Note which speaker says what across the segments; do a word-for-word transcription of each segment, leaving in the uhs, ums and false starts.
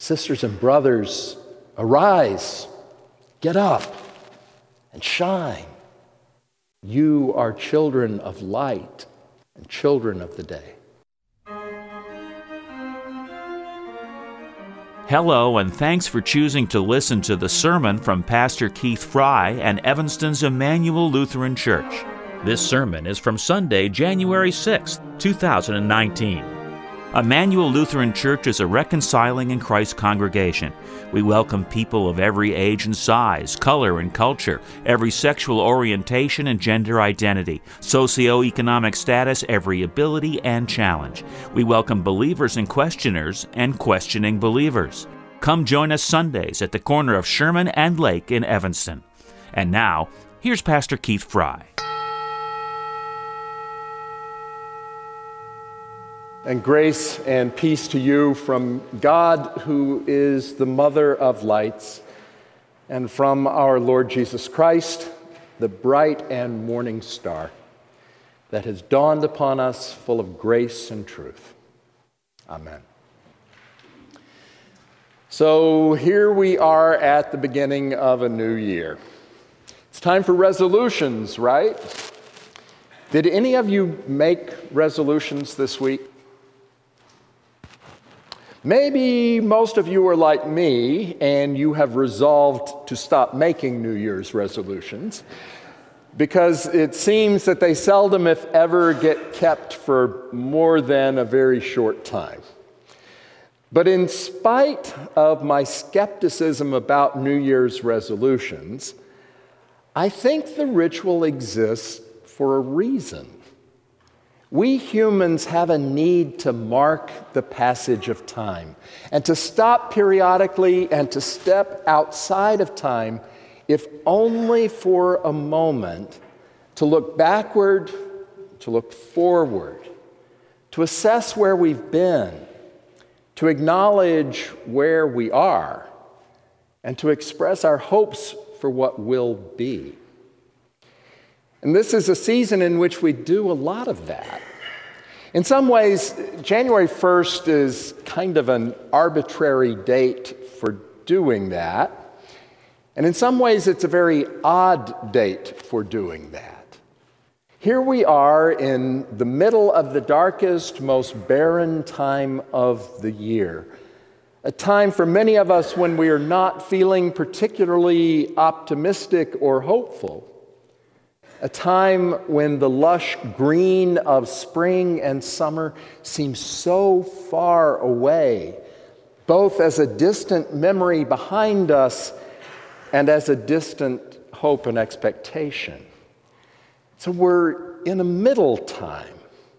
Speaker 1: Sisters and brothers, arise, get up, and shine. You are children of light and children of the day.
Speaker 2: Hello, and thanks for choosing to listen to the sermon from Pastor Keith Fry and Evanston's Emmanuel Lutheran Church. This sermon is from Sunday, January sixth, two thousand nineteen. Emmanuel Lutheran Church is a reconciling in Christ congregation. We welcome people of every age and size, color and culture, every sexual orientation and gender identity, socioeconomic status, every ability and challenge. We welcome believers and questioners and questioning believers. Come join us Sundays at the corner of Sherman and Lake in Evanston. And now, here's Pastor Keith Fry.
Speaker 1: And grace and peace to you from God, who is the mother of lights, and from our Lord Jesus Christ, the bright and morning star that has dawned upon us full of grace and truth. Amen. So here we are at the beginning of a new year. It's time for resolutions, right? Did any of you make resolutions this week? Maybe most of you are like me and you have resolved to stop making New Year's resolutions because it seems that they seldom, if ever, get kept for more than a very short time. But in spite of my skepticism about New Year's resolutions, I think the ritual exists for a reason. We humans have a need to mark the passage of time and to stop periodically and to step outside of time, if only for a moment, to look backward, to look forward, to assess where we've been, to acknowledge where we are, and to express our hopes for what will be. And this is a season in which we do a lot of that. In some ways, January first is kind of an arbitrary date for doing that. And in some ways, it's a very odd date for doing that. Here we are in the middle of the darkest, most barren time of the year. A time for many of us when we are not feeling particularly optimistic or hopeful. A time when the lush green of spring and summer seems so far away, both as a distant memory behind us and as a distant hope and expectation. So we're in a middle time.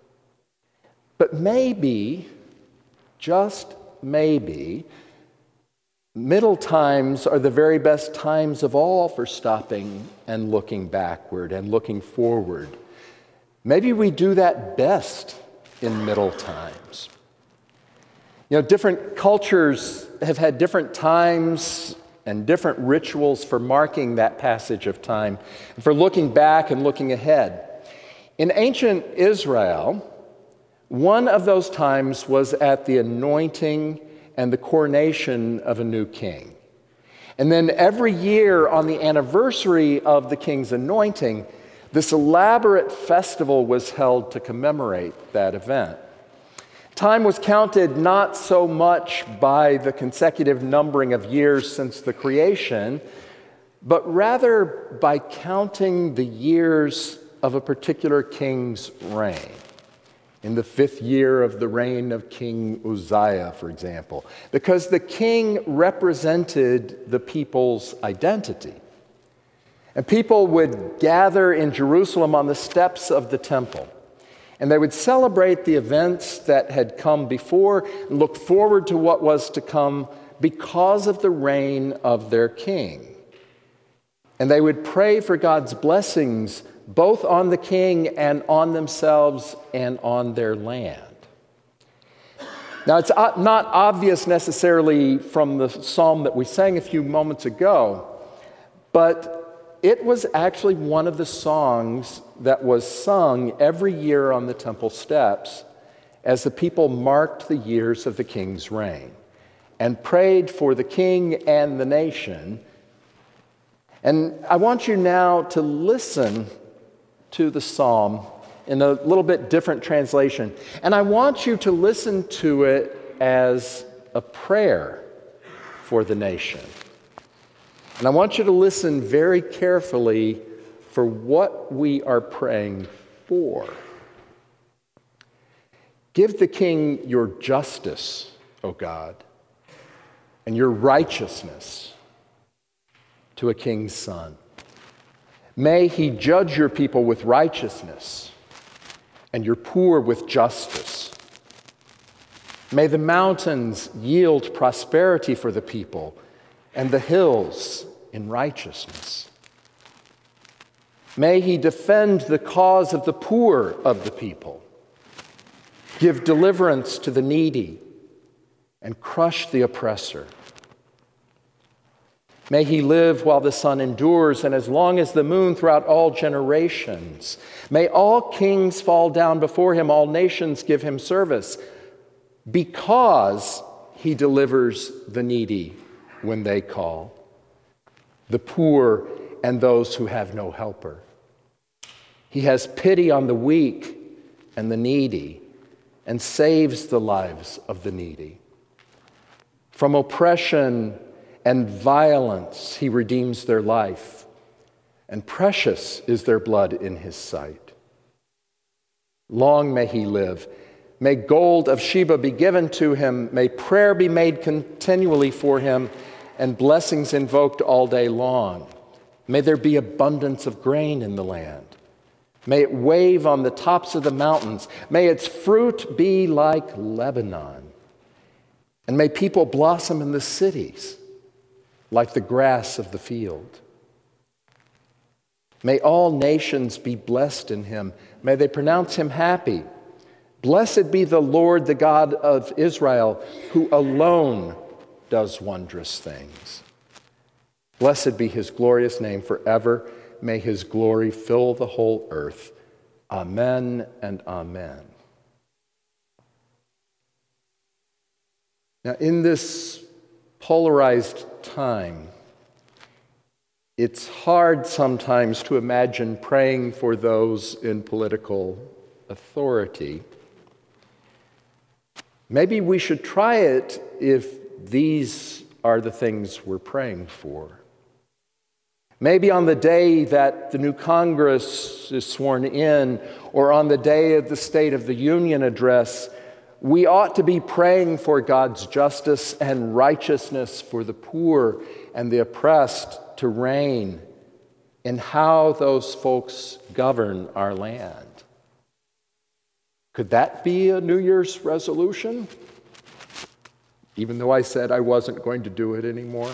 Speaker 1: But maybe, just maybe, middle times are the very best times of all for stopping and looking backward and looking forward. Maybe we do that best in middle times. You know, different cultures have had different times and different rituals for marking that passage of time, and for looking back and looking ahead. In ancient Israel, one of those times was at the anointing and the coronation of a new king. And then every year on the anniversary of the king's anointing, this elaborate festival was held to commemorate that event. Time was counted not so much by the consecutive numbering of years since the creation, but rather by counting the years of a particular king's reign. In the fifth year of the reign of King Uzziah, for example, because the king represented the people's identity. And people would gather in Jerusalem on the steps of the temple, and they would celebrate the events that had come before and look forward to what was to come because of the reign of their king. And they would pray for God's blessings both on the king and on themselves and on their land. Now, it's not obvious necessarily from the psalm that we sang a few moments ago, but it was actually one of the songs that was sung every year on the temple steps as the people marked the years of the king's reign. and prayed for the king and the nation. And I want you now to listen to the psalm in a little bit different translation. And I want you to listen to it as a prayer for the nation. And I want you to listen very carefully for what we are praying for. Give the king your justice, O God, and your righteousness to a king's son. May he judge your people with righteousness and your poor with justice. May the mountains yield prosperity for the people and the hills in righteousness. May he defend the cause of the poor of the people, give deliverance to the needy, and crush the oppressor. May he live while the sun endures, and as long as the moon throughout all generations. May all kings fall down before him, all nations give him service, because he delivers the needy when they call, the poor and those who have no helper. He has pity on the weak and the needy, and saves the lives of the needy. From oppression and violence, he redeems their life, and precious is their blood in his sight. Long may he live. May gold of Sheba be given to him. May prayer be made continually for him, and blessings invoked all day long. May there be abundance of grain in the land. May it wave on the tops of the mountains. May its fruit be like Lebanon. And may people blossom in the cities like the grass of the field. May all nations be blessed in him. May they pronounce him happy. Blessed be the Lord, the God of Israel, who alone does wondrous things. Blessed be his glorious name forever. May his glory fill the whole earth. Amen and amen. Now, in this polarized time, it's hard sometimes to imagine praying for those in political authority. Maybe we should try it if these are the things we're praying for. Maybe on the day that the new Congress is sworn in, or on the day of the State of the Union address, we ought to be praying for God's justice and righteousness for the poor and the oppressed to reign in how those folks govern our land. Could that be a New Year's resolution? Even though I said I wasn't going to do it anymore.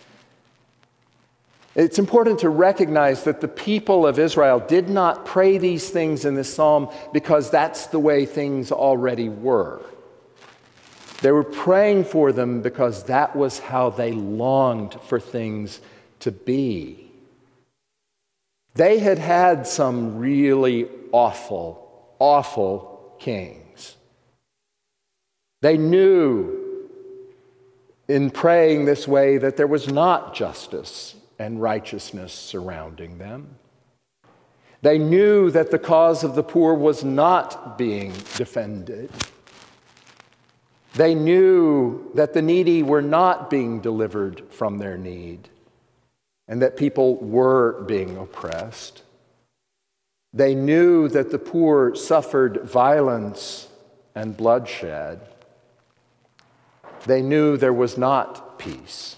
Speaker 1: It's important to recognize that the people of Israel did not pray these things in this psalm because that's the way things already were. They were praying for them because that was how they longed for things to be. They had had some really awful, awful kings. They knew in praying this way that there was not justice and righteousness surrounding them. They knew that the cause of the poor was not being defended. They knew that the needy were not being delivered from their need, and that people were being oppressed. They knew that the poor suffered violence and bloodshed. They knew there was not peace.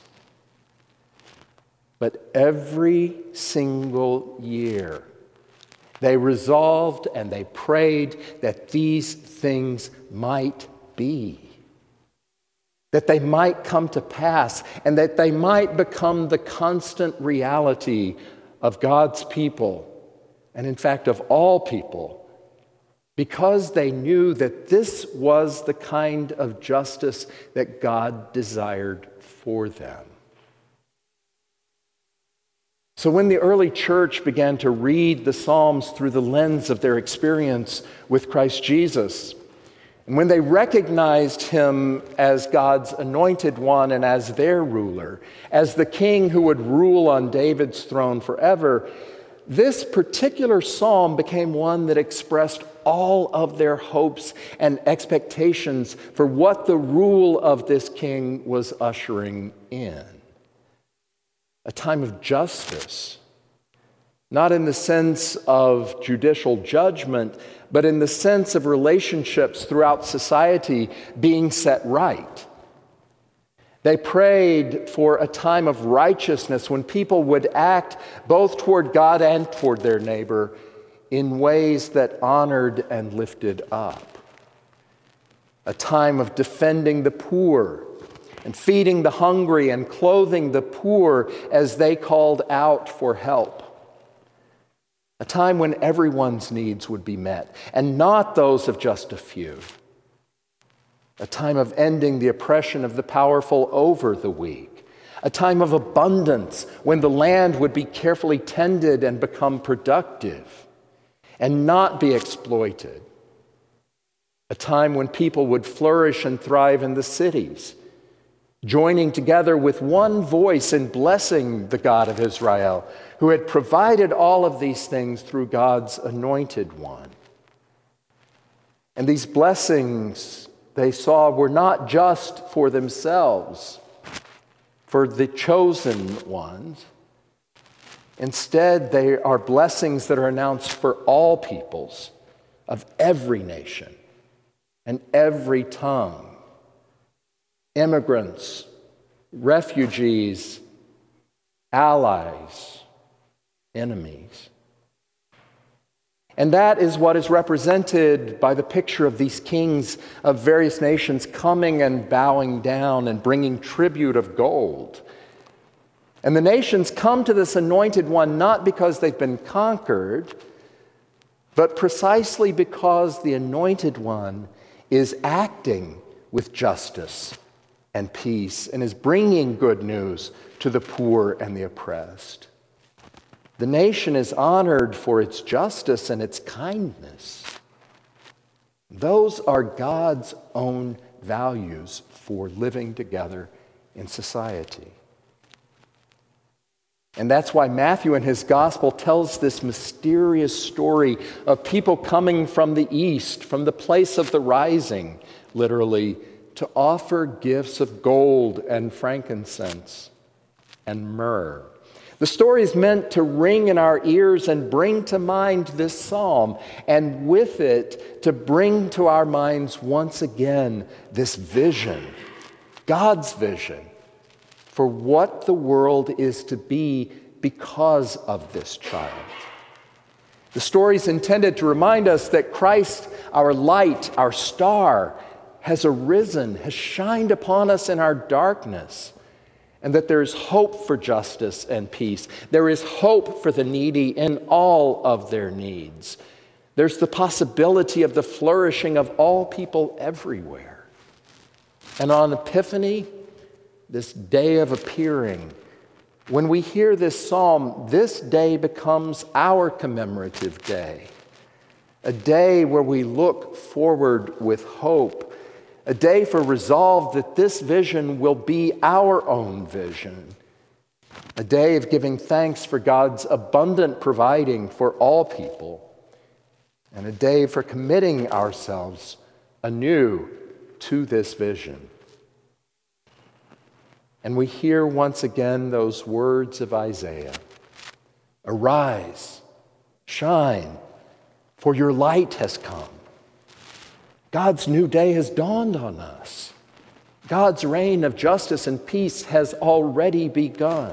Speaker 1: But every single year, they resolved and they prayed that these things might be, that they might come to pass, and that they might become the constant reality of God's people, and in fact of all people, because they knew that this was the kind of justice that God desired for them. So when the early church began to read the Psalms through the lens of their experience with Christ Jesus, And when they recognized him as God's anointed one and as their ruler, as the king who would rule on David's throne forever, this particular psalm became one that expressed all of their hopes and expectations for what the rule of this king was ushering in. A time of justice, not in the sense of judicial judgment, but in the sense of relationships throughout society being set right. They prayed for a time of righteousness when people would act both toward God and toward their neighbor in ways that honored and lifted up. A time of defending the poor and feeding the hungry and clothing the poor as they called out for help. A time when everyone's needs would be met and not those of just a few. A time of ending the oppression of the powerful over the weak. A time of abundance when the land would be carefully tended and become productive and not be exploited. A time when people would flourish and thrive in the cities, joining together with one voice in blessing the God of Israel, who had provided all of these things through God's anointed one. And these blessings they saw were not just for themselves, for the chosen ones. Instead, they are blessings that are announced for all peoples of every nation and every tongue, immigrants, refugees, allies, enemies. And that is what is represented by the picture of these kings of various nations coming and bowing down and bringing tribute of gold. And the nations come to this anointed one not because they've been conquered, but precisely because the anointed one is acting with justice and peace and is bringing good news to the poor and the oppressed. The nation is honored for its justice and its kindness. Those are God's own values for living together in society. And that's why Matthew in his gospel tells this mysterious story of people coming from the east, from the place of the rising, literally, to offer gifts of gold and frankincense and myrrh. The story is meant to ring in our ears and bring to mind this psalm, and with it to bring to our minds once again this vision, God's vision, for what the world is to be because of this child. The story is intended to remind us that Christ, our light, our star, has arisen, has shined upon us in our darkness, and that there is hope for justice and peace. There is hope for the needy in all of their needs. There's the possibility of the flourishing of all people everywhere. And on Epiphany, this day of appearing, when we hear this psalm, this day becomes our commemorative day, a day where we look forward with hope, a day for resolve that this vision will be our own vision, a day of giving thanks for God's abundant providing for all people, and a day for committing ourselves anew to this vision. And we hear once again those words of Isaiah, "Arise, shine, for your light has come." God's new day has dawned on us. God's reign of justice and peace has already begun.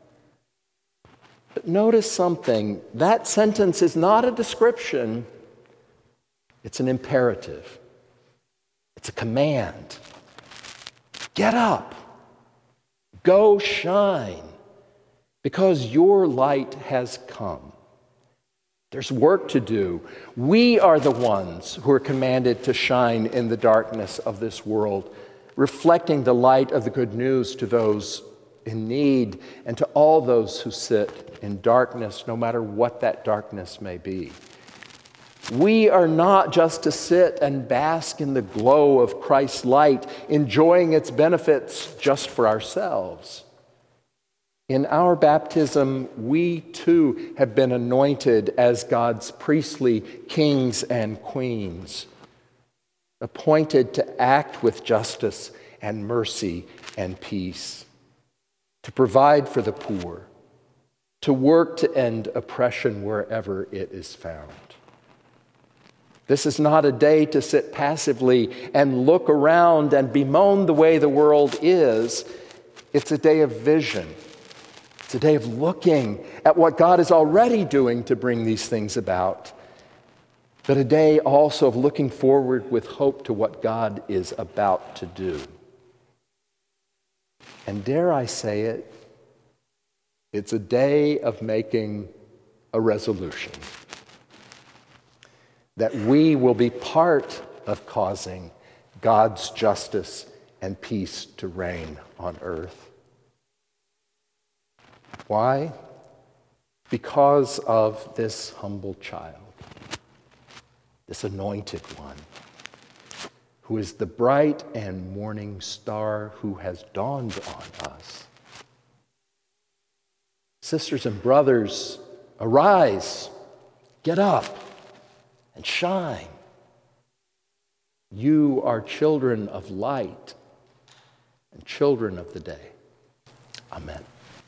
Speaker 1: But notice something. That sentence is not a description. It's an imperative. It's a command. Get up. Go shine, because your light has come. There's work to do. We are the ones who are commanded to shine in the darkness of this world, reflecting the light of the good news to those in need and to all those who sit in darkness, no matter what that darkness may be. We are not just to sit and bask in the glow of Christ's light, enjoying its benefits just for ourselves. In our baptism, we too have been anointed as God's priestly kings and queens, appointed to act with justice and mercy and peace, to provide for the poor, to work to end oppression wherever it is found. This is not a day to sit passively and look around and bemoan the way the world is. It's a day of vision. It's a day of looking at what God is already doing to bring these things about, but a day also of looking forward with hope to what God is about to do. And dare I say it, it's a day of making a resolution that we will be part of causing God's justice and peace to reign on earth. Why? Because of this humble child, this anointed one, who is the bright and morning star who has dawned on us. Sisters and brothers, arise, get up, and shine. You are children of light and children of the day. Amen.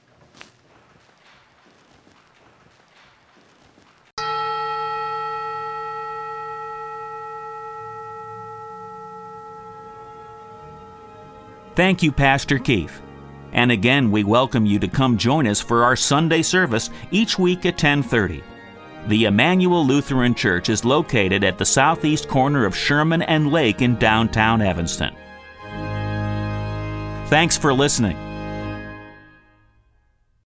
Speaker 2: Thank you, Pastor Keith. And again, we welcome you to come join us for our Sunday service each week at ten thirty. The Emmanuel Lutheran Church is located at the southeast corner of Sherman and Lake in downtown Evanston. Thanks for listening.